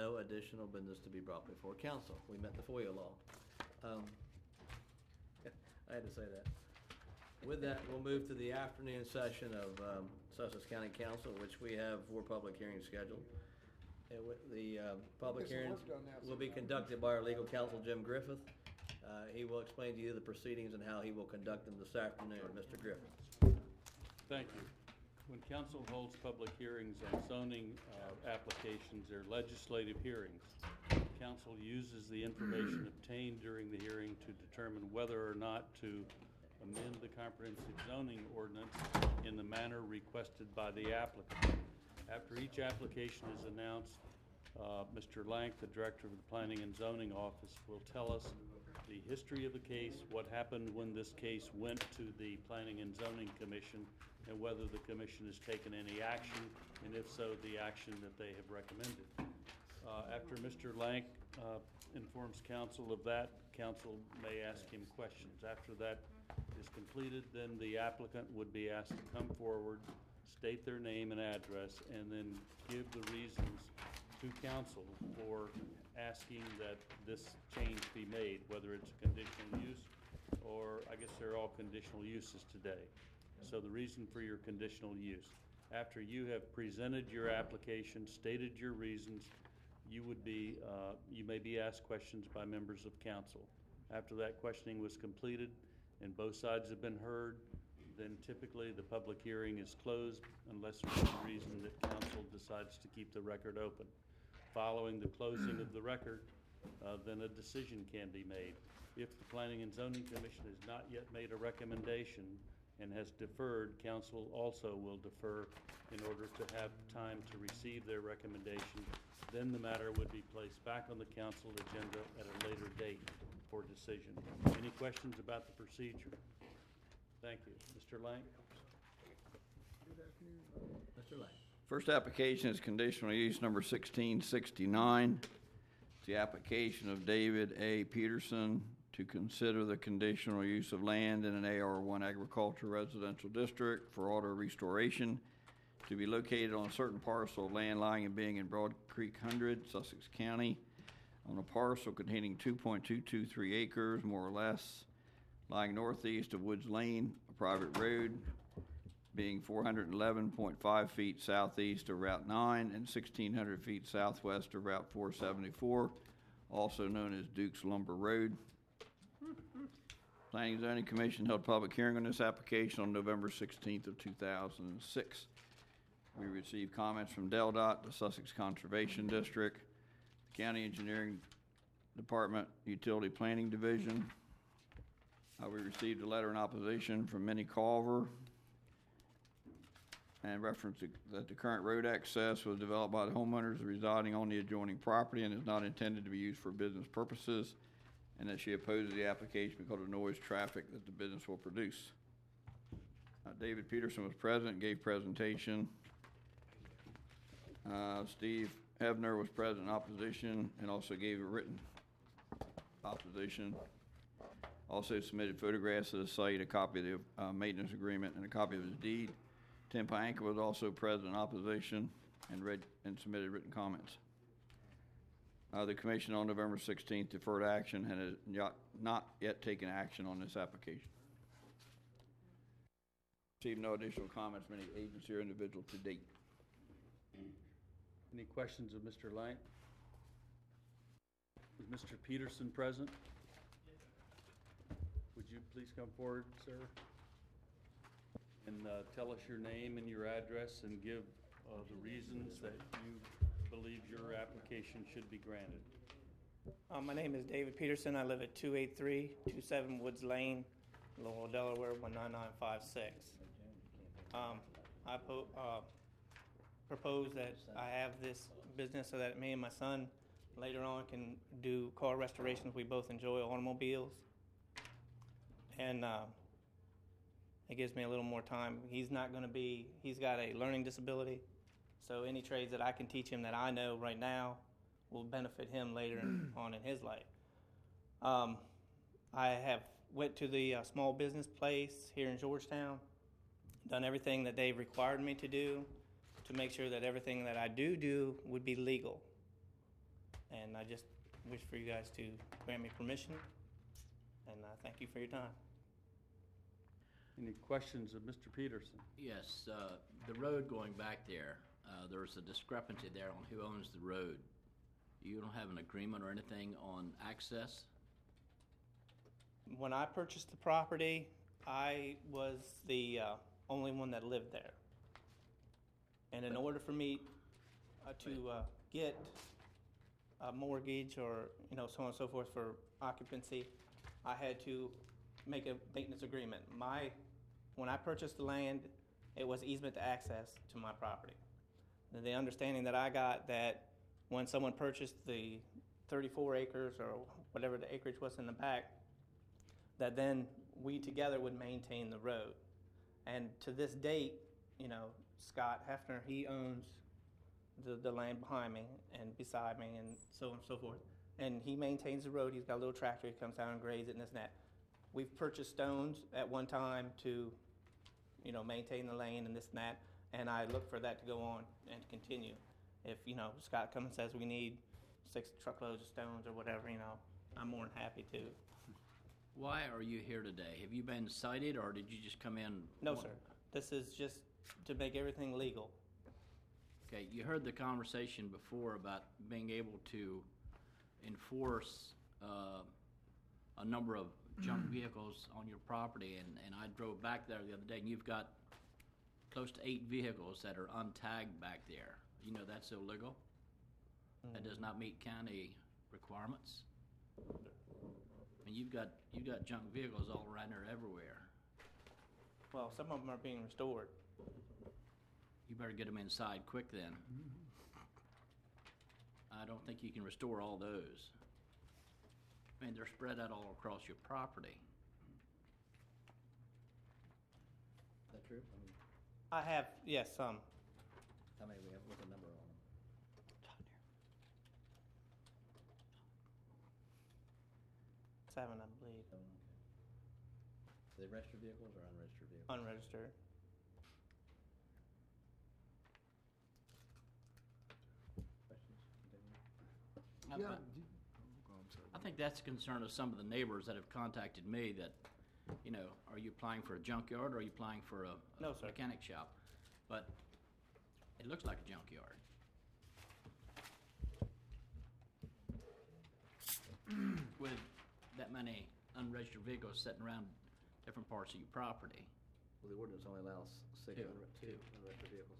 no additional business to be brought before council. We met the FOIA law. I had to say that. With that, we'll move to the afternoon session of Sussex County Council, which we have 4 public hearings scheduled. The public hearings will be conducted by our legal counsel, Jim Griffith. He will explain to you the proceedings and how he will conduct them this afternoon. Mr. Griffith. Thank you. When council holds public hearings on zoning applications or legislative hearings, council uses the information obtained during the hearing to determine whether or not to amend the comprehensive zoning ordinance in the manner requested by the applicant. After each application is announced, Mr. Lank, the Director of the Planning and Zoning Office, will tell us the history of the case, what happened when this case went to the Planning and Zoning Commission, and whether the Commission has taken any action, and if so, the action that they have recommended. After Mr. Lank informs council of that, council may ask him questions. After that is completed, then the applicant would be asked to come forward, state their name and address, and then give the reasons to council for asking that this change be made, whether it's a conditional use or I guess they're all conditional uses today. So the reason for your conditional use. After you have presented your application, stated your reasons, you may be asked questions by members of council. After that questioning was completed and both sides have been heard, then typically the public hearing is closed unless there's any reason that council decides to keep the record open. Following the closing of the record, then a decision can be made. If the Planning and Zoning Commission has not yet made a recommendation and has deferred, council also will defer in order to have time to receive their recommendation. Then the matter would be placed back on the council agenda at a later date for decision. Any questions about the procedure? Thank you. Mr. Lang? Good afternoon. Mr. Lang. First application is conditional use number 1669. It's the application of David A. Peterson to consider the conditional use of land in an AR1 agriculture residential district for auto restoration to be located on a certain parcel of land lying and being in Broad Creek 100, Sussex County, on a parcel containing 2.223 acres, more or less, lying northeast of Woods Lane, a private road, being 411.5 feet southeast of Route 9 and 1,600 feet southwest of Route 474, also known as Duke's Lumber Road. Planning and Zoning Commission held public hearing on this application on November 16th of 2006. We received comments from DelDOT, the Sussex Conservation District, the County Engineering Department, Utility Planning Division. We received a letter in opposition from Minnie Culver and reference that the current road access was developed by the homeowners residing on the adjoining property and is not intended to be used for business purposes, and that she opposes the application because of noise traffic that the business will produce. David Peterson was present and gave presentation. Steve Hebner was present in opposition and also gave a written opposition. Also submitted photographs of the site, a copy of the maintenance agreement, and a copy of his deed. Tim Paanka was also present in opposition and read and submitted written comments. The Commission on November 16th deferred action and has not yet taken action on this application. Received no additional comments from any agency or individual to date. Any questions of Mr. Lang? Is Mr. Peterson present? Would you please come forward, sir? And tell us your name and your address and give the reasons that you believe your application should be granted. My name is David Peterson. I live at 28327 Woods Lane, Lowell, Delaware, 19956. I propose that I have this business so that me and my son later on can do car restorations. We both enjoy automobiles. And it gives me a little more time. He's got a learning disability, so any trades that I can teach him that I know right now will benefit him later on in his life. I have went to the small business place here in Georgetown, done everything that they've required me to do to make sure that everything that I do would be legal. And I just wish for you guys to grant me permission, and thank you for your time. Any questions of Mr. Peterson? Yes, the road going back there, there's a discrepancy there on who owns the road. You don't have an agreement or anything on access? When I purchased the property, I was the only one that lived there. And in order for me to get a mortgage or, so on and so forth for occupancy, I had to make a maintenance agreement. When I purchased the land, it was easement to access to my property. And the understanding that I got that when someone purchased the 34 acres or whatever the acreage was in the back, that then we together would maintain the road. And to this date, Scott Hefner, he owns the land behind me and beside me and so on and so forth. And he maintains the road. He's got a little tractor. He comes down and grades it and this and that. We've purchased stones at one time to, maintain the lane and this and that. And I look for that to go on and to continue. If, Scott comes and says we need 6 truckloads of stones or whatever, I'm more than happy to. Why are you here today? Have you been cited, or did you just come in? No, sir. This is just to make everything legal. Okay, you heard the conversation before about being able to enforce a number of junk vehicles on your property, and I drove back there the other day, and you've got close to 8 vehicles that are untagged back there. You know that's illegal? That does not meet county requirements? And you've got junk vehicles all around there everywhere. Well, some of them are being restored. You better get them inside quick then. I don't think you can restore all those. I mean, they're spread out all across your property. Is that true? I have, yes, some. How many we have, what's the number on them? 7, I believe, Oh, okay. Are they registered vehicles or unregistered vehicles? unregistered. Questions? Continue. Yeah. I'm sorry. I think that's a concern of some of the neighbors that have contacted me that, are you applying for a junkyard or are you applying for a No, sir. mechanic shop? But it looks like a junkyard. With that many unregistered vehicles sitting around different parts of your property. Well, the ordinance only allows 6 Two. unregistered vehicles.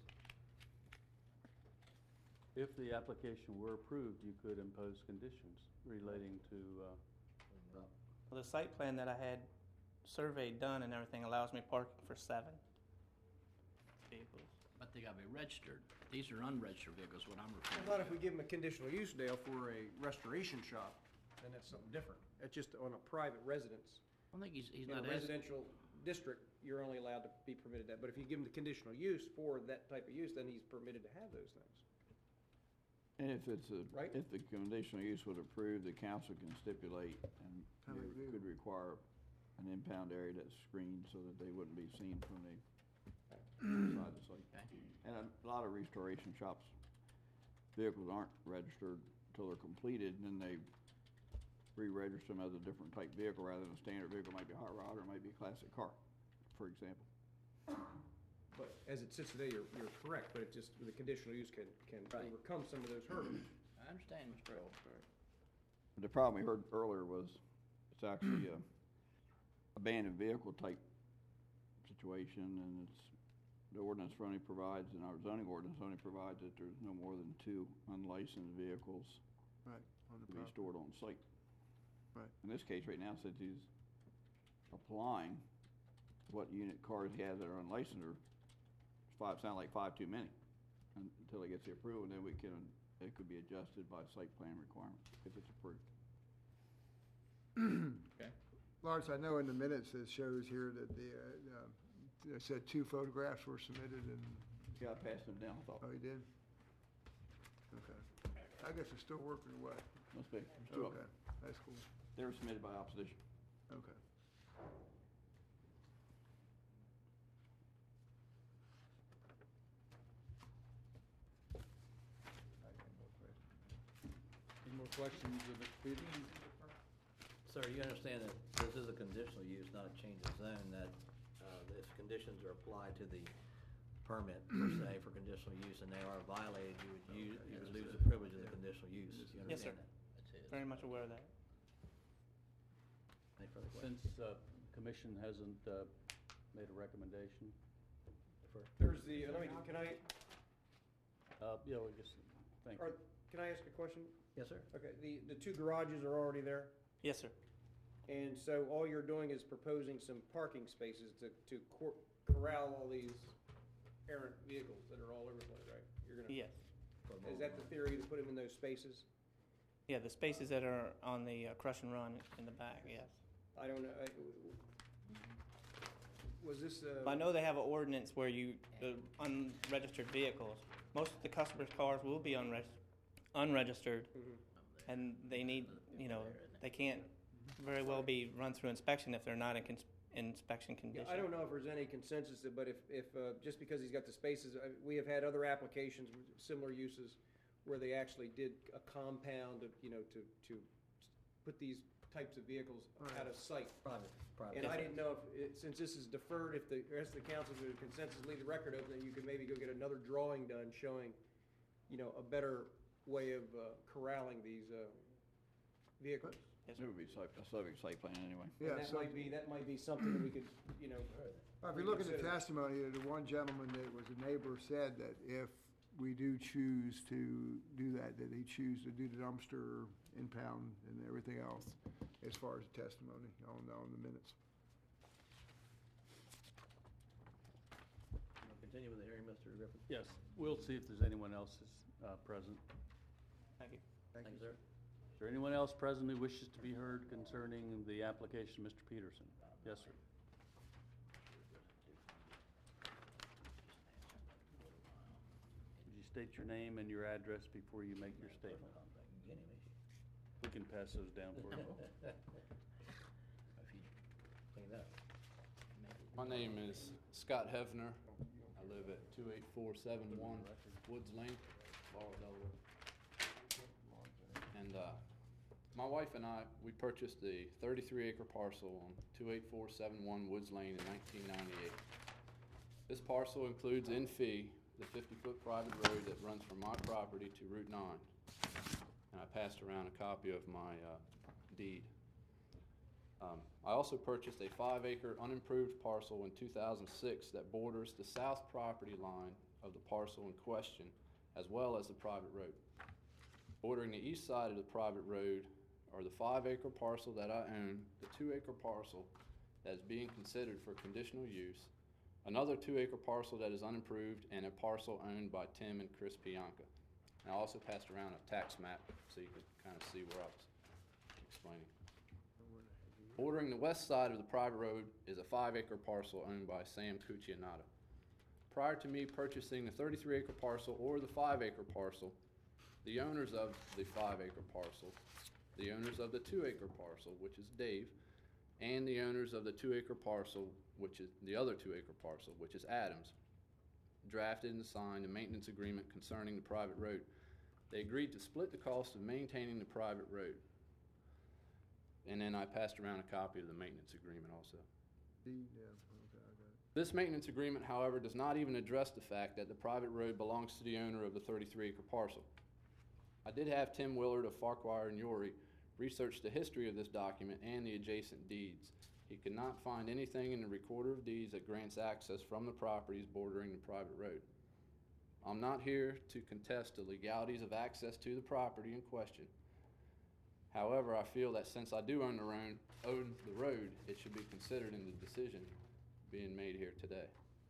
If the application were approved, you could impose conditions relating to, Well, Well, the site plan that I had surveyed done and everything allows me parking for 7 vehicles. But they gotta be registered. These are unregistered vehicles, what I'm I referring thought to. if we give them a conditional use, Dale, for a restoration shop, then that's something different. It's just on a private residence. I think he's In a not asking. residential district, you're only allowed to be permitted that. But if you give him the conditional use for that type of use, then he's permitted to have those things. And if it's Right. if the conditional use would approve, the council can stipulate and How many you could require an impound area that's screened so that they wouldn't be seen from the outside the site. Okay. And a lot of restoration shops, vehicles aren't registered until they're completed, and then they re-register them as a different type vehicle rather than a standard vehicle. It might be a hot rod or it might be a classic car, for example. But as it sits today, you're correct, but it just, the conditional use can Right. overcome some of those hurdles. I understand, Mr. Earl. The problem we heard earlier was it's actually a abandoned vehicle type situation, and it's, the ordinance only provides, and our zoning ordinance only provides that there's no more than 2 unlicensed vehicles Right, on the to be property. stored on site. Right. In this case, right now, since he's applying what unit cars he has that are unlicensed, or sound like 5 too many, until he gets the approval, and then it could be adjusted by site plan requirements if it's approved. Lawrence, I know in the minutes it shows here that it said 2 photographs were submitted and, Yeah, I passed them down, I thought, oh, you did? Okay. I guess it's still working away. must be, there's 2 of Okay, them. that's cool. They were submitted by opposition. Okay. Any more questions of Mr. Peterson? Sir, you understand that this is a conditional use, not a change of zone, that if conditions are applied to the permit, per se, for conditional use, and they are violated, you would lose the privilege of the conditional use. You Yes, sir. understand that? Very much aware of that. Any further questions? Since commission hasn't made a recommendation, There's the, can I, yeah, we just, thank you. can I ask a question? Yes, sir. Okay, the two garages are already there, Yes, sir. and so all you're doing is proposing some parking spaces to corral all these errant vehicles that are all over the place, right? You're gonna, Yes. is that the theory, to put them in those spaces? Yeah, the spaces that are on the crush and run in the back, yes. I don't know, was this, I know they have an ordinance where the unregistered vehicles, most of the customers' cars will be unregistered, and they need, they can't very well be run through inspection if they're not in inspection condition. I don't know if there's any consensus, but if just because he's got the spaces, we have had other applications with similar uses where they actually did a compound of, to put these types of vehicles out of sight. Private. And I didn't know if, since this is deferred, if the rest of the council would consensus leave the record open, then you could maybe go get another drawing done showing, a better way of corralling these vehicles. Yes, It would be a subject site plan anyway. Yeah, And so, that might be something that we could, if you look at the reconsider. testimony, the one gentleman that was a neighbor said that if we do choose to do that he choose to do the dumpster impound and everything else as far as the testimony on the minutes. We'll continue with the hearing, Mr. Griffin. Yes, we'll see if there's anyone else that's present. Thank you. Thank you, sir. Is there anyone else present who wishes to be heard concerning the application of Mr. Peterson? Yes, sir. Would you state your name and your address before you make your statement? We can pass those down for you. Clean up. My name is Scott Hefner. I live at 28471 Woods Lane, Laurel, Delaware. And my wife and I, we purchased the 33-acre parcel on 28471 Woods Lane in 1998. This parcel includes in fee the 50-foot private road that runs from my property to Route 9. And I passed around a copy of my deed. I also purchased a 5-acre unimproved parcel in 2006 that borders the south property line of the parcel in question, as well as the private road. Bordering the east side of the private road are the 5-acre parcel that I own, the 2-acre parcel that is being considered for conditional use, another 2-acre parcel that is unimproved, and a parcel owned by Tim and Chris Pianka. And I also passed around a tax map so you could kind of see where I was explaining. Bordering the west side of the private road is a 5-acre parcel owned by Sam Cuccianato. Prior to me purchasing the 33-acre parcel or the 5-acre parcel, the owners of the 5-acre parcel, the owners of the 2-acre parcel, which is Dave, and the owners of the 2-acre parcel, which is the other 2-acre parcel, which is Adams, drafted and signed a maintenance agreement concerning the private road. They agreed to split the cost of maintaining the private road. And then I passed around a copy of the maintenance agreement also. Yeah, okay, I got it. This maintenance agreement, however, does not even address the fact that the private road belongs to the owner of the 33-acre parcel. I did have Tim Willard of Farquhar and Yory research the history of this document and the adjacent deeds. He could not find anything in the recorder of deeds that grants access from the properties bordering the private road. I'm not here to contest the legalities of access to the property in question. However, I feel that since I do own the road, it should be considered in the decision being made here today.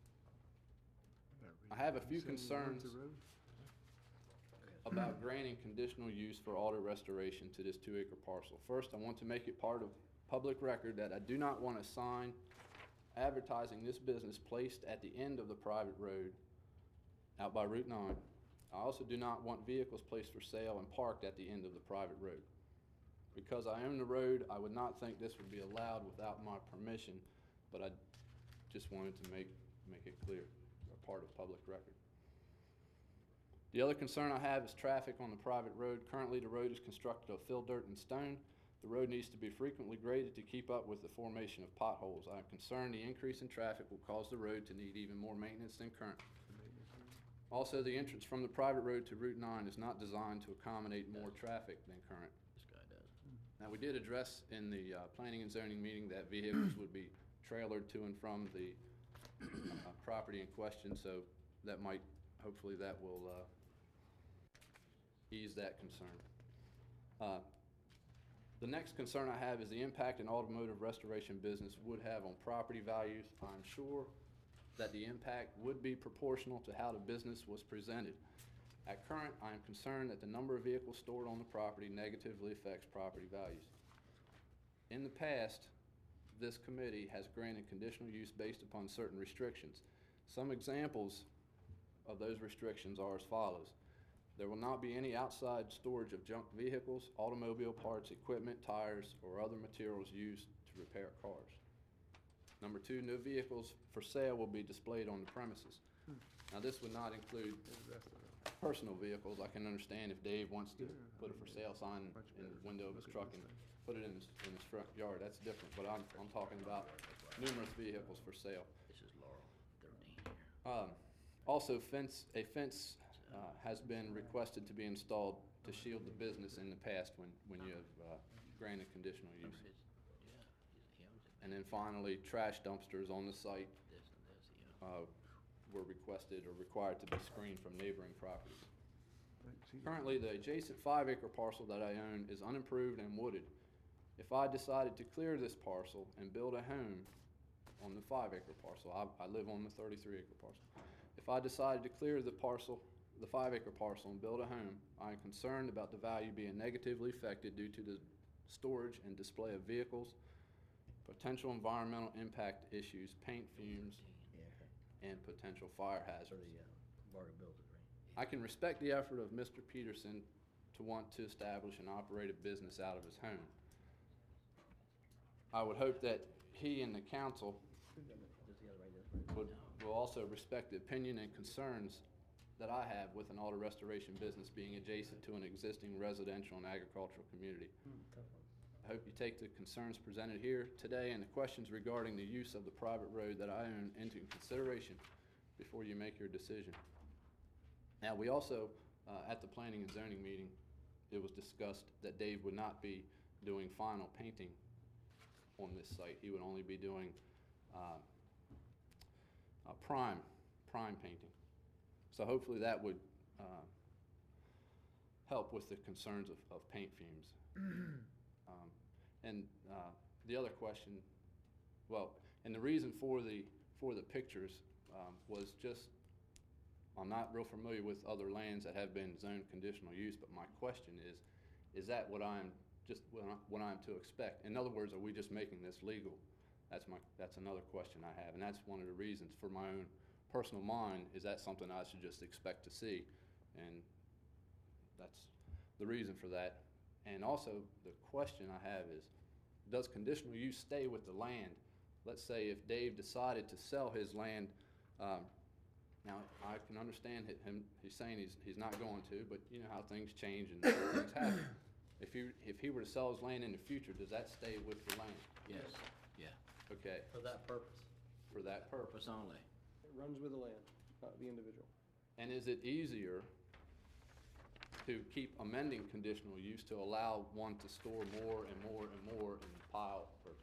I have a few concerns about granting conditional use for auto restoration to this 2-acre parcel. First, I want to make it part of public record that I do not want a sign advertising this business placed at the end of the private road out by Route 9. I also do not want vehicles placed for sale and parked at the end of the private road. Because I own the road, I would not think this would be allowed without my permission, but I just wanted to make it clear, a part of public record. The other concern I have is traffic on the private road. Currently, the road is constructed of fill, dirt, and stone. The road needs to be frequently graded to keep up with the formation of potholes. I am concerned the increase in traffic will cause the road to need even more maintenance than current. Also, the entrance from the private road to Route 9 is not designed to accommodate more traffic than current. This guy does. Now, we did address in the planning and zoning meeting that vehicles would be trailered to and from the property in question, so that might, hopefully that will ease that concern. The next concern I have is the impact an automotive restoration business would have on property values. I'm sure that the impact would be proportional to how the business was presented. At current, I am concerned that the number of vehicles stored on the property negatively affects property values. In the past, this committee has granted conditional use based upon certain restrictions. Some examples of those restrictions are as follows. There will not be any outside storage of junk vehicles, automobile parts, equipment, tires, or other materials used to repair cars. Number 2, no vehicles for sale will be displayed on the premises. Now, this would not include personal vehicles. I can understand if Dave wants to put a for sale sign in the window of his truck and put it in his front yard. That's different, but I'm talking about numerous vehicles for sale. This is Laurel, 13 here. Also, a fence has been requested to be installed to shield the business in the past when you have granted conditional use. And then finally, trash dumpsters on the site were requested or required to be screened from neighboring properties. Currently, the adjacent 5-acre parcel that I own is unimproved and wooded. If I decided to clear this parcel and build a home on the 5-acre parcel, I live on the 33-acre parcel. If I decided to clear the 5-acre parcel and build a home, I am concerned about the value being negatively affected due to the storage and display of vehicles, potential environmental impact issues, paint fumes, and potential fire hazards. I can respect the effort of Mr. Peterson to want to establish and operate a business out of his home. I would hope that he and the council will also respect the opinion and concerns that I have with an auto restoration business being adjacent to an existing residential and agricultural community. I hope you take the concerns presented here today and the questions regarding the use of the private road that I own into consideration before you make your decision. Now, we also, at the planning and zoning meeting, it was discussed that Dave would not be doing final painting on this site. He would only be doing prime painting. So hopefully that would help with the concerns of paint fumes. And the other question, and the reason for the pictures was just, I'm not real familiar with other lands that have been zoned conditional use, but my question is that what I'm to expect? In other words, are we just making this legal? That's another question I have, and that's one of the reasons for my own personal mind, is that something I should just expect to see? And that's the reason for that. And also, the question I have is, does conditional use stay with the land? Let's say if Dave decided to sell his land, now I can understand him, he's saying he's not going to, but you know how things change and things happen. If he were to sell his land in the future, does that stay with the land? Yes, yeah, Okay, For that purpose. for that purpose. purpose only. It runs with the land, not the individual. And is it easier to keep amending conditional use to allow one to store more and more and more in the pile, or,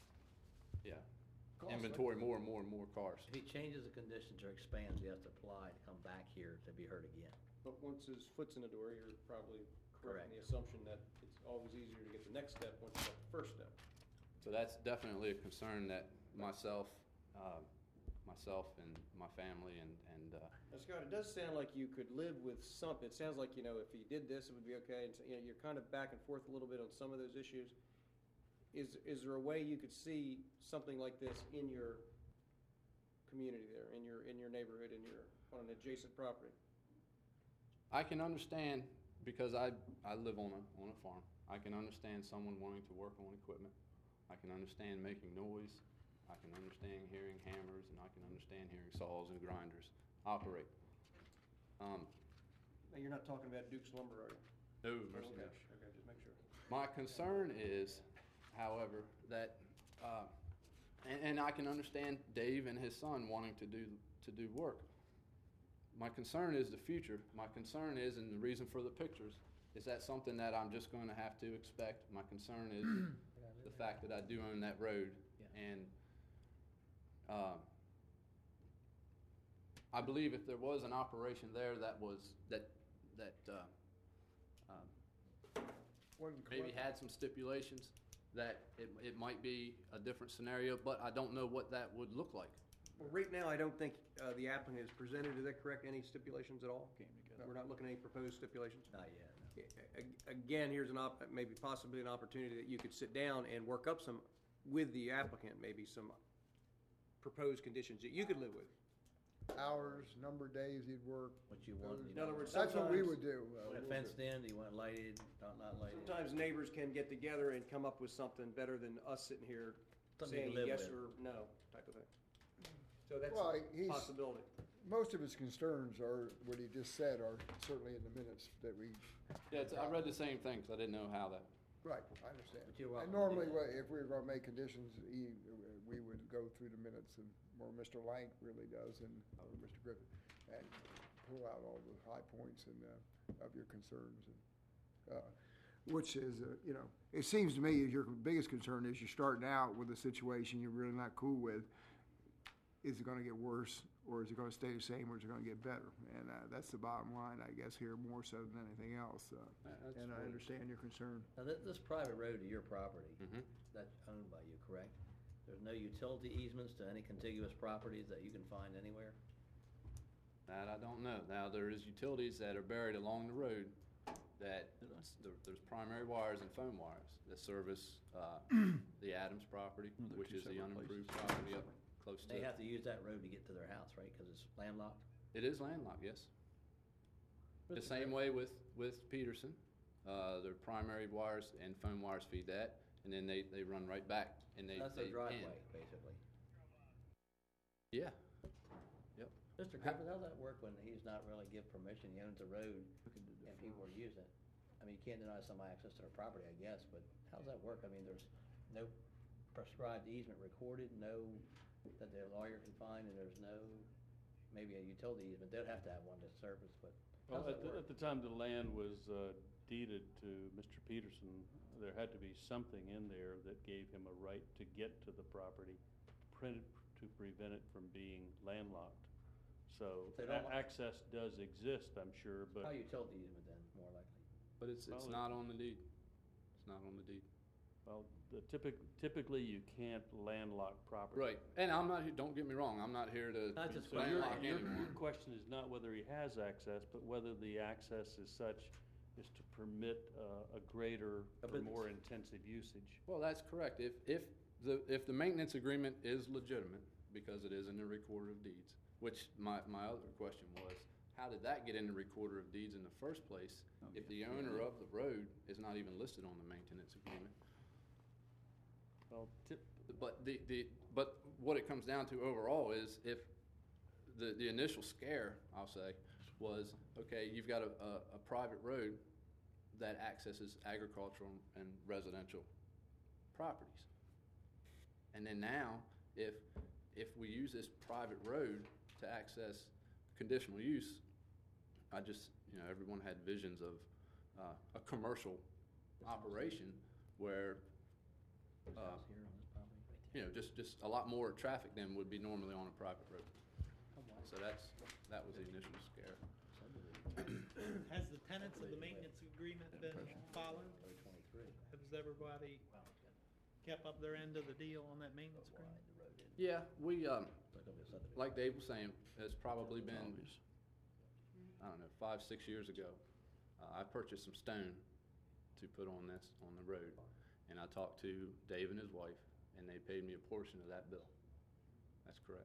inventory more and more and more cars? If he changes the conditions or expands, he has to apply to come back here to be heard again. But once his foot's in the door, you're probably correct in the Correct. assumption that it's always easier to get the next step once you got the first step. So that's definitely a concern that myself and my family and Now, Scott, it does sound like you could live with something. It sounds like, if he did this, it would be okay. And, so, you're kind of back and forth a little bit on some of those issues. Is there a way you could see something like this in your community there, in your neighborhood, on an adjacent property? I can understand, because I live on a farm. I can understand someone wanting to work on equipment. I can understand making noise. I can understand hearing hammers, and I can understand hearing saws and grinders operate. You're not talking about Duke's Lumber, are you? No, mercy Okay, no. okay, just make sure. My concern is, however, that, and I can understand Dave and his son wanting to do work. My concern is the future. My concern is, and the reason for the pictures, is that something that I'm just going to have to expect? My concern is the fact that I do own that road, and I believe if there was an operation there that maybe had some stipulations, that it might be a different scenario, but I don't know what that would look like. Well, right now, I don't think the applicant has presented, is that correct, any stipulations at all? We're not looking at any proposed stipulations? Not yet. Again, here's maybe possibly an opportunity that you could sit down and work up some, with the applicant, maybe some proposed conditions that you could live with. Hours, number of days he'd work. What you want. those- In other words, That's what we sometimes- would do. Want it fenced in, do you want it lighted, not lighted? Sometimes neighbors can get together and come up with something better than us sitting here Something you saying can live yes with. or no type of thing. So that's Well, a he's- possibility. Most of his concerns are, what he just said, are certainly in the minutes that we, Yeah, I read the same thing, because I didn't know how that. right, I understand. But you're welcome And to do normally, that. if we were gonna make conditions, we would go through the minutes, and more Mr. Lank really does, and Mr. Griffin, and pull out all the high points and, of your concerns, and, which is, it seems to me your biggest concern is you're starting out with a situation you're really not cool with. Is it gonna get worse, or is it gonna stay the same, or is it gonna get better? And that's the bottom line, I guess, here, more so than anything else. That's And I right. understand your concern. Now, this private road to your property, Mhm. that's owned by you, correct? There's no utility easements to any contiguous properties that you can find anywhere? That I don't know. Now, there is utilities that are buried along the road that, there's primary wires and phone wires that service the Adams property, which is the unimproved property up close to They it. have to use that road to get to their house, right, because it's landlocked? It is landlocked, yes. The Mr. same way with Peterson. Their primary wires and phone wires feed that, and then they run right back, and they That's their end. driveway, basically. Yeah. Yep. Mr. Griffith, how's that work when he's not really give permission, he owns the road, and people are using it? I mean, you can't deny somebody access to their property, I guess, but how's that work? I mean, there's no prescribed easement recorded, no, that the lawyer can find, and there's no, maybe a utility easement, they'd have to have one to service, but Well, how's that work? at the time the land was deeded to Mr. Peterson, there had to be something in there that gave him a right to get to the property, to prevent it from being landlocked. So They don't want- access does exist, I'm sure, but. How utility easement then, more likely? But it's Well, not on the deed. It's not on the deed. Well, typically you can't landlock property. Right. And I'm not, don't get me wrong, I'm not here to Not just So your landlock anyone. question is not whether he has access, but whether the access is such as to permit a greater A or business. more intensive usage. Well, that's correct. If the maintenance agreement is legitimate, because it is in the recorder of deeds, which my other question was, how did that get in the recorder of deeds in the first place if the owner of the road is not even listed on the maintenance agreement? Well, But what it comes down to overall is if the initial scare, I'll say, was, okay, you've got a private road that accesses agricultural and residential properties. And then now, if we use this private road to access conditional use, everyone had visions of a commercial operation where There's a house here on this property? just a lot more traffic than would be normally on a private road. So that was the initial scare. Has the tenants of the maintenance agreement been followed? Has everybody kept up their end of the deal on that maintenance agreement? Yeah, we, like Dave was saying, it's probably been, I don't know, 5, 6 years ago. I purchased some stone to put on the road. And I talked to Dave and his wife, and they paid me a portion of that bill. That's correct.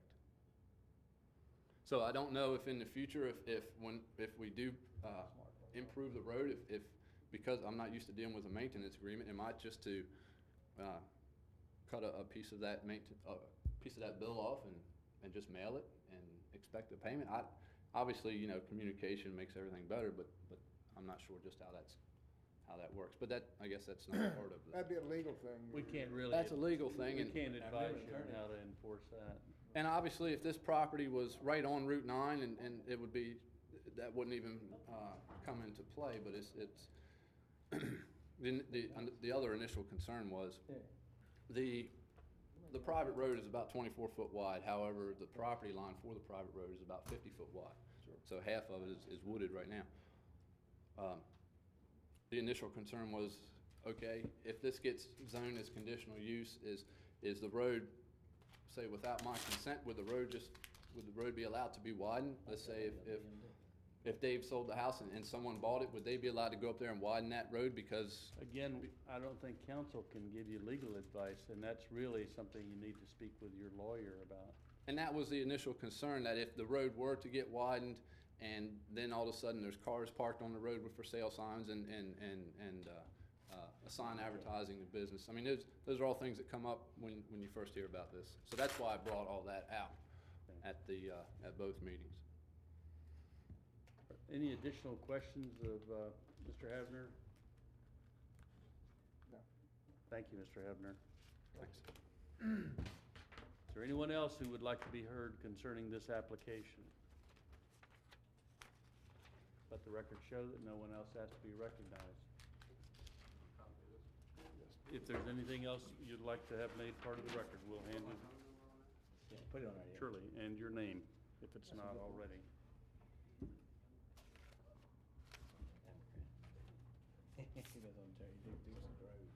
So I don't know if in the future, if we do improve the road, if because I'm not used to dealing with a maintenance agreement, am I just to cut a piece of that bill off and just mail it and expect a payment? Obviously, you know, communication makes everything better, but I'm not sure just how that works. But that, I guess that's not part of That'd be a legal thing. We can't really. That's a legal thing. We and- can't advise you on how to enforce that. And obviously, if this property was right on Route 9, and it would be, that wouldn't even come into play, but it's the other initial concern was the private road is about 24 foot wide. However, the property line for the private road is about 50 foot wide. So half of it is wooded right now. The initial concern was, okay, if this gets zoned as conditional use, is the road, say without my consent, would the road be allowed to be widened? Let's say if Dave sold the house and someone bought it, would they be allowed to go up there and widen that road because? Again, I don't think council can give you legal advice, and that's really something you need to speak with your lawyer about. And that was the initial concern, that if the road were to get widened and then all of a sudden there's cars parked on the road with for sale signs and a sign advertising the business. I mean, those are all things that come up when you first hear about this. So that's why I brought all that out at both meetings. Any additional questions of Mr. Havner? No. Thank you, Mr. Havner. Thanks. Is there anyone else who would like to be heard concerning this application? Let the record show that no one else has to be recognized. If there's anything else you'd like to have made part of the record, we'll hand it. Yeah, put it on right here. Surely, and your name, if it's not already. He goes on Terry Dixon's Road.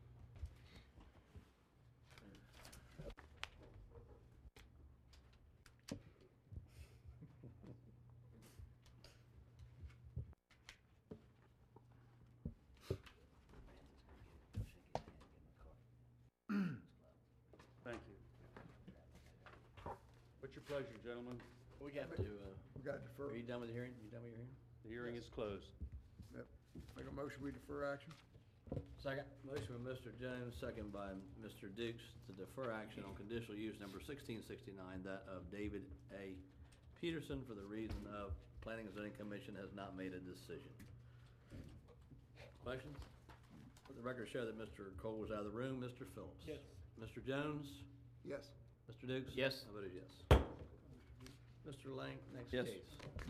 Thank you. What's your pleasure, gentlemen? We got to, We got to defer. are you done with the hearing? You done with your hearing? The hearing is closed. Yep. Make a motion, we defer action. Second. Motion by Mr. Jones, second by Mr. Dukes to defer action on conditional use number 1669, that of David A. Peterson, for the reason of Planning and Zoning Commission has not made a decision. Questions? Let the record show that Mr. Cole was out of the room. Mr. Phillips? Yes. Mr. Jones? Yes. Mr. Dukes? Yes. I voted yes. Mr. Lang, next Yes. case.